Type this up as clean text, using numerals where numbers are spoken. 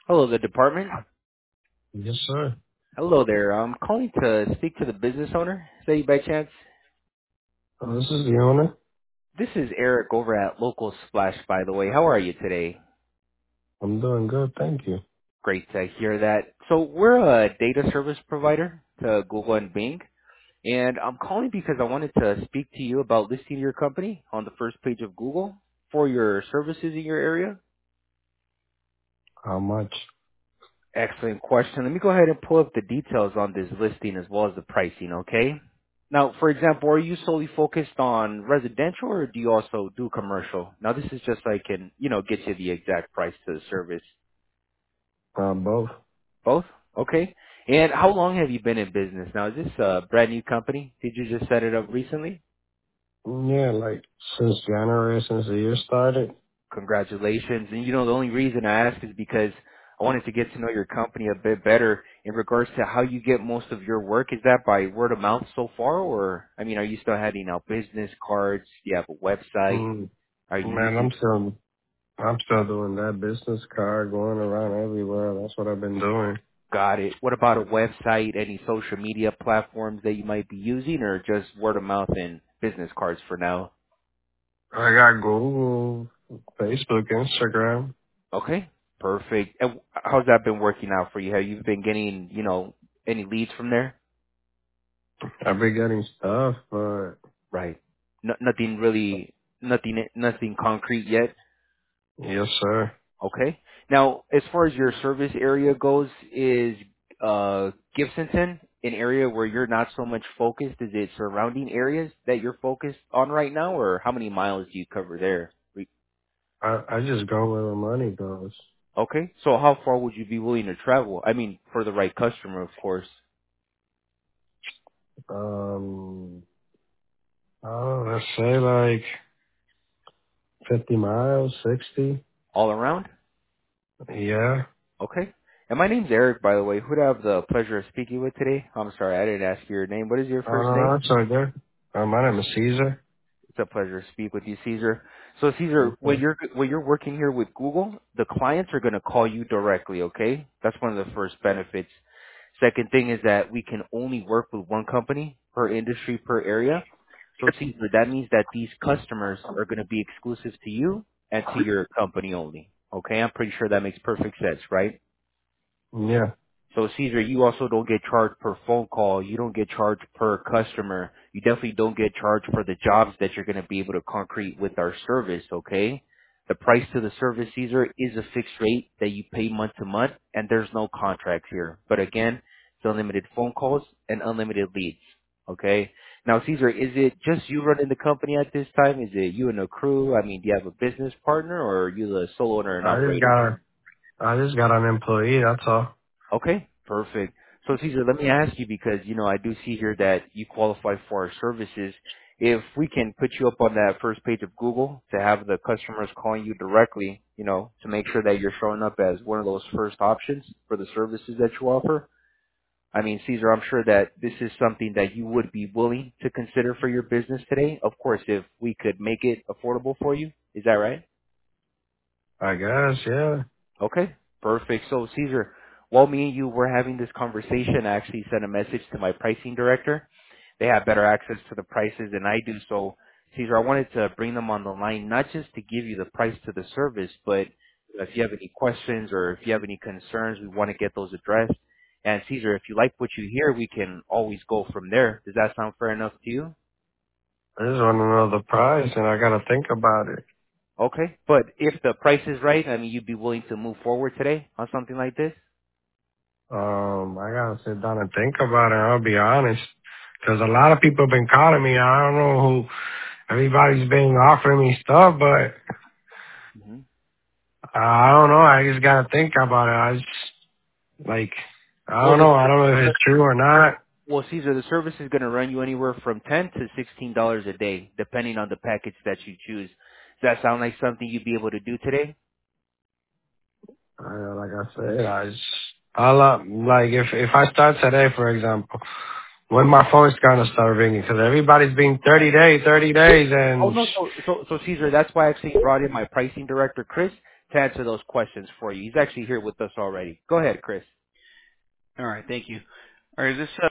Hello, the department. Yes, sir. Hello there. I'm calling to speak to the business owner. Is that you by chance? This is the owner. This is Eric over at Local Splash, by the way. How are you today? I'm doing good, thank you. Great to hear that. So we're a data service provider to Google and Bing, and I'm calling because I wanted to speak to you about listing your company on the first page of Google for your services in your area. How much? Excellent question. Let me go ahead and pull up the details on this listing as well as the pricing, okay? Now, for example, are you solely focused on residential or do you also do commercial? Now, this is just so I can, get you the exact price to the service. Both. Both? Okay. And how long have you been in business? Now, is this a brand new company? Did you just set it up recently? Yeah, like since January, since the year started. Congratulations. And the only reason I ask is because I wanted to get to know your company a bit better in regards to how you get most of your work. Is that by word of mouth so far, or are you still handing out business cards? Do you have a website? Mm, Are you man, using I'm still doing that business card going around everywhere. That's what I've been doing. got it? What about a website? Any social media platforms that you might be using, or just word of mouth and business cards for now? I got Google, Facebook, Instagram. Okay, perfect. And how's that been working out for you? Have you been getting, any leads from there? I've been getting stuff, but Right. Nothing really, nothing concrete yet. yes, sir. Okay. Now, as far as your service area goes, is Gibsonton an area where you're not so much focused? Is it surrounding areas that you're focused on right now, or how many miles do you cover there? I just go where the money goes. Okay. So how far would you be willing to travel? For the right customer, of course. Um, oh, let's say like 50 miles, 60. All around? Yeah. Okay. And my name's Eric, by the way. Who do I have the pleasure of speaking with today? I'm sorry, I didn't ask your name. What is your first name? That's right there. My name is Caesar. It's a pleasure to speak with you, Caesar. So, Caesar, when Okay. you're working here with Google, the clients are going to call you directly. Okay, that's one of the first benefits. Second thing is that we can only work with one company per industry per area. So, Caesar, that means that these customers are going to be exclusive to you and to your company only. Okay, I'm pretty sure that makes perfect sense, right? Yeah. So Caesar, you also don't get charged per phone call. You don't get charged per customer. You definitely don't get charged for the jobs that you're going to be able to concrete with our service, okay? The price to the service, Caesar, is a fixed rate that you pay month to month, and there's no contracts here. But again, it's unlimited phone calls and unlimited leads, okay? Now, Caesar, is it just you running the company at this time? Is it you and a crew? Do you have a business partner, or are you the sole owner and I just operator? got a, I just got an employee, that's all. Okay, perfect. So Caesar, let me ask you because, I do see here that you qualify for our services. If we can put you up on that first page of Google to have the customers calling you directly, to make sure that you're showing up as one of those first options for the services that you offer. Caesar, I'm sure that this is something that you would be willing to consider for your business today. Of course, if we could make it affordable for you. Is that right? I guess, yeah. Okay, perfect. So Caesar, while me and you were having this conversation, I actually sent a message to my pricing director. They have better access to the prices than I do. So Caesar, I wanted to bring them on the line, not just to give you the price to the service, but if you have any questions or if you have any concerns, we want to get those addressed. And Caesar, if you like what you hear, we can always go from there. Does that sound fair enough to you? I just want to know the price and I gotta think about it. Okay. But if the price is right, you'd be willing to move forward today on something like this? I gotta sit down and think about it, I'll be honest. Cause a lot of people have been calling me. I don't know who, everybody's been offering me stuff, but hmm I don't know. I just gotta think about it. I just, like, I Well, don't know. I don't know if it's true or not. Well, Caesar, the service is going to run you anywhere from $10 to $16 a day, depending on the package that you choose. Does that sound like something you'd be able to do today? Like I said, I'll, like if I start today, for example, when my phone's gonna start ringing, because everybody's been 30 days, 30 days, Oh and no, so Caesar, that's why I actually brought in my pricing director, Chris, to answer those questions for you. He's actually here with us already. Go ahead, Chris. All right, thank you. All right, is this